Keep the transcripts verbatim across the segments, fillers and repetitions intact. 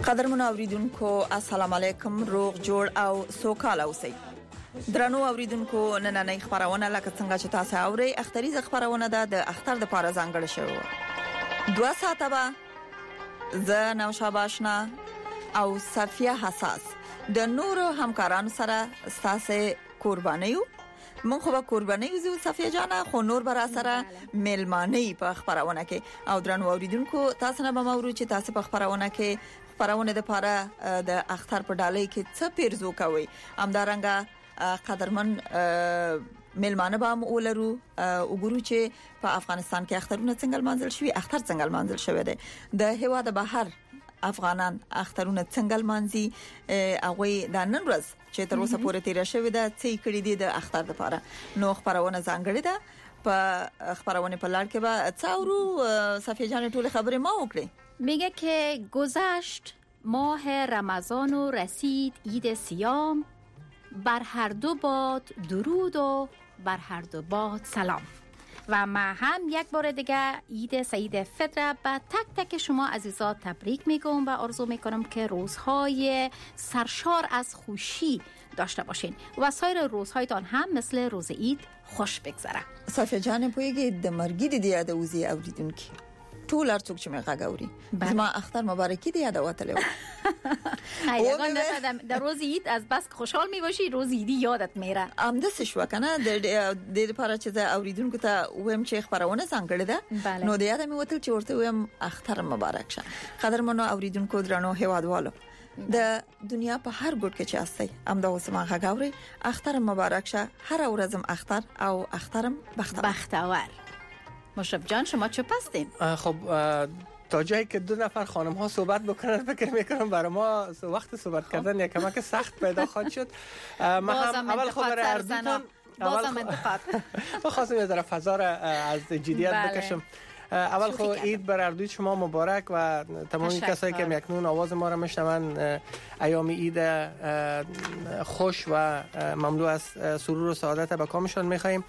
قدرمن اوریدونکو السلام علیکم، روغ جوړ او سوکاله اوسئ. درنو اوریدونکو، نننۍ خبرونه لکه څنګه چې تاسو اورئ اختریزه خبرونه ده د اختر د پاره ځانګړې شوی. دوه ساعته به زه نوشابه آشنا او صفیه حساس د نورو همکارانو سره ستاسو قربانیو من خو به قربانیو زو صفیه جانه، خو نور برا سره ملمانی په خبرونه کې. او درنو اوریدونکو، تاسو نه به مورو چې تاسو په خبرونه کې خبرونه د پاره د اختر په ډالۍ کې څه پیرزو کوي. همدارنګه قدرمن ملمانه به هم ولرو وګورو چې په افغانستان کې اخترونه څنګه منځل شوی، اختر څنګه منځل شوی دی، د هیواد بهر افغانان اخترونه څنګه منځي هغه د نن ورځ چې تر اوسه پورې تیر شوی ده څه کړی دي د اختر لپاره. نو خبرونه ځانګړې ده په خبرونه په لړ کې به څاورو صفیه جان ټول خبره ما وکړي. میگه که گذشت ماه رمضان و رسید عید صیام، بر هر دو باد درود و بر هر دو باد سلام. و ما هم یک بار دیگه عید سعید فطر به تک تک شما عزیزان تبریک میگم و آرزو میکنم که روزهای سرشار از خوشی داشته باشین و سایر روزهایتان هم مثل روز عید خوش بگذره. صافیه جان پویږي د مرګي د یاد اوزي اوریدونکو ټول ارڅوک چې مې غاګوري زما اختر مبارکی دی یادواتله. یگان نفر در روز عید از بس خوشحال می باشی روز عیدی یادت میره. ام دستش وکنه د د لپاره چې دا اوریدونکو ته ویم چې خبرونه څنګه ده. نو د یاد مې وتل چې ورته ویم اختر مبارک شه. قدرمنو اوریدونکو درنو هیوادوالو، د دنیا په هر ګوټ کې چې استئ ام دا وسمه غاګوري اختر مبارک شه. هر ورځم اختر او اخترم بختور. بختور. مشرف جان شما چه پستین؟ خب تا جایی که دو نفر خانم ها صحبت بکنن فکر میکنم برای ما وقت صحبت کردن یک کمک سخت پیدا خواهد شد. ما هم اول خود را اردوتون بازم انتقاد ما خواستم یه ذره فضا را از جدیت بکشم. اول خود عید بر اردوی شما مبارک و تمام کسایی که میکنون آواز ما را میشنون ایام عید خوش و مملو از سرور و سعادت به کامشان میخواهیم.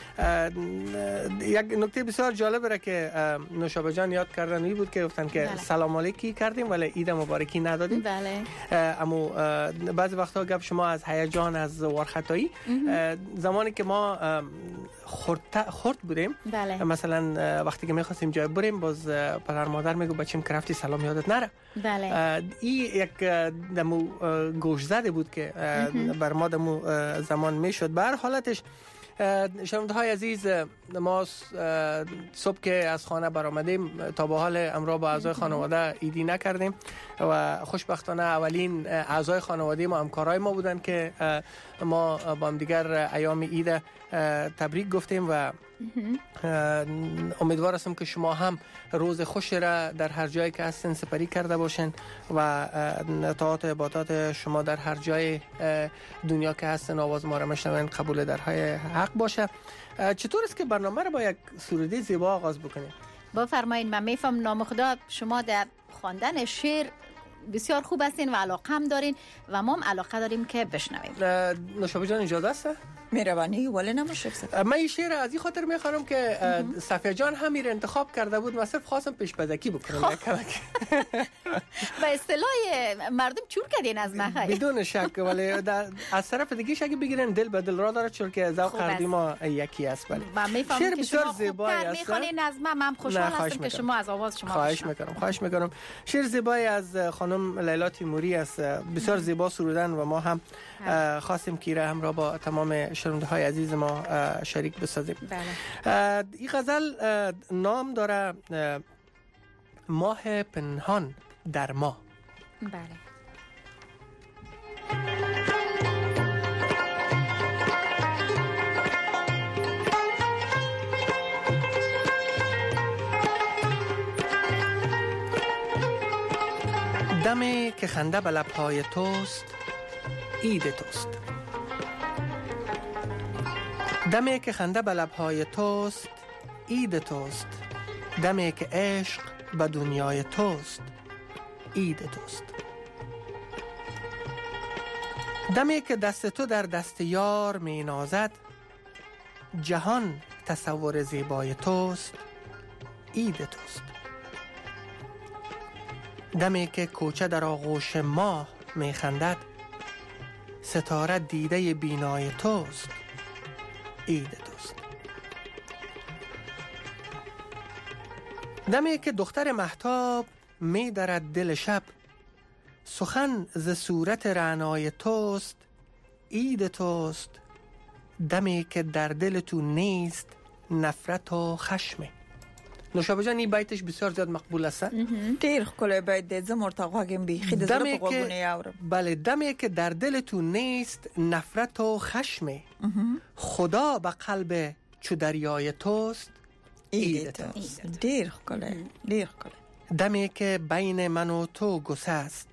یک نکته بسیار جالب را که نوشابه جان یاد کردن این بود که گفتن که بله. سلام علیکی کردیم ولی عید مبارکی ندادیم. بله. اما بعضی وقتا گپ شما از هیجان از وارختایی زمانی که ما خورد خورد بودیم بله. مثلا وقتی که می‌خواستیم جای بریم باز پدر مادر میگه بچیم کرافتی سلام یادت نره. بله. این یک دمو گوش زده بود که بر ما دمو زمان میشد. به هر حالتش شنونده های عزیز، ما صبح که از خانه برآمدیم تا به حال امرا با اعضای خانواده عیدی نکردیم و خوشبختانه اولین اعضای خانواده ما همکارای ما بودن که ما با هم دیگر ایام عید تبریک گفتیم و امیدوار هستم که شما هم روز خوش را در هر جایی که هستین سپری کرده باشین و طاعات و عبادات شما در هر جای دنیا که هستین آواز ما را میشنوین قبول درهای حق باشه. چطور است که برنامه را با یک سروده زیبا آغاز بکنیم؟ بفرمایید. من میفهم نام خدا شما در خواندن شعر بسیار خوب هستین و علاقه هم دارین و ما هم علاقه داریم که بشنویم. نوشابه جان اجازه است؟ مهربانی ولی نمیشه. من این شعر از این خاطر میخوانم که صفیه جان هم این انتخاب کرده بود، من صرف خواستم پیش بدکی بکنم یک کلک. به اصطلاح مردم چور کردین از من. بدون شک، ولی از طرف دیگه شک بگیرن دل به دل را داره چون که ذوق هر ما یکی است. ولی من میفهمم که شما زیبایی است. میخوانین از من، من خوشحال هستم که شما از آواز شما خواهش میکنم. خواهش میکنم. شعر زیبایی از خانم لیلا تیموری است، بسیار زیبا سرودن و ما هم خواستیم که را همراه با تمام شنونده های عزیز ما شریک بسازیم. بله. این غزل نام داره ماه پنهان در ما. بله. دمی که خنده به لب‌های توست عید توست. دمی که خنده به لب‌های توست عید توست. دمی که عشق به دنیای توست عید توست. دمی که دست تو در دست یار می نازد جهان تصور زیبای توست عید توست. دمی که کوچه در آغوش ماه میخندد، ستاره دیده بینای توست، عید توست. دمی که دختر مهتاب می درد دل شب، سخن ز صورت رعنای توست، عید توست. دمی که در دل تو نیست نفرت و خشمه. نوشابه جان این بیتش بسیار زیاد مقبول است. ډیر ښکلی بیت دی، زه مرته غوږ بیخي د زړه په غوږونه یې اورم. بله، دمی که در دل تو نیست نفرت و خشمه، خدا به قلب چو دریای توست، عید توست. ډیر ښکلی، ډیر ښکلی. دمی که بین من و تو گسه است،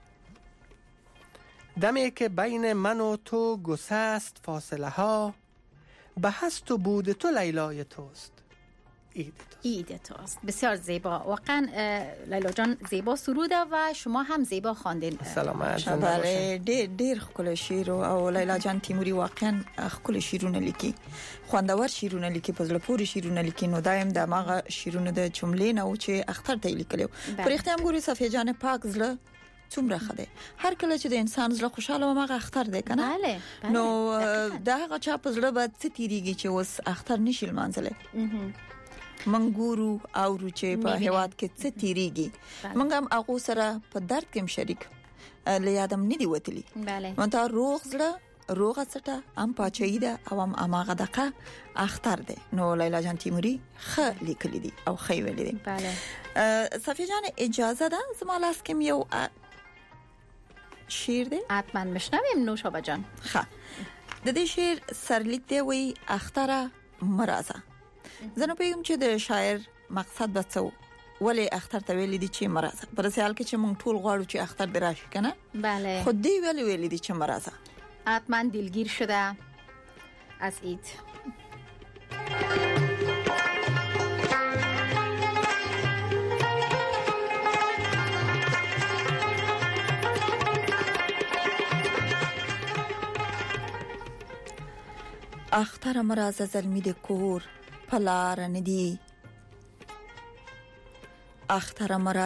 دمی که بین من و تو گسه است فاصله ها، به هست و بود تو لیلای توست، عید توست. عید توست. بسیار زیبا. واقعا لیلا جان زیبا سروده و شما هم زیبا خواندین. سلامت. بله، ډیر ډیر ښکلی شعر او لیلا جان تیموری واقعا ښکلی شعرونه لیکي، خوندور شعرونه لیکي، په زړه پورې شعرونه لیکي. نو دایم د ماغه شعرونه د جملې نه و چې اختر ته لیکلو. پر اختیام ګوري صفیه جان پاک زړه څومره خده. هر کله چې د انسان زړه خوشاله و ماغه اختر دی کنه. بله. نو دا هغه چا په زړه باندې څه تیریږي چې اوس اختر نشي لمانځله. منګورو او روچې په هواد کې څه تیریږي. موږ هم هغه سره په درد کې شریک له یادم نه دی وتلی. بله. مونږ روغ زړه روغه سټه ام پاچې ده او ام اماغه دغه اختر ده. نو لیلا جان تیموری خ لیکلی دي او خې ویلې دي. بله. صفیه جان اجازه ده زما لاس کې یو شعر دی. حتما مشنویم نوشابه جان. ښه. د دې شعر سرلیک دی وی اختر مرزه. زه نه پیغام چې د شاعر مقصد به څه ولی اختر ته ویل دي چې مرزه. پر سیال کې چې مونږ ټول غواړو چې اختر به راشي کنه. بله. خود دی ویل ویل دي چې مرزه. حتما دلگیر شده از عید. اختر مرزه زلمی د کور پلار ندی، اختر مرزه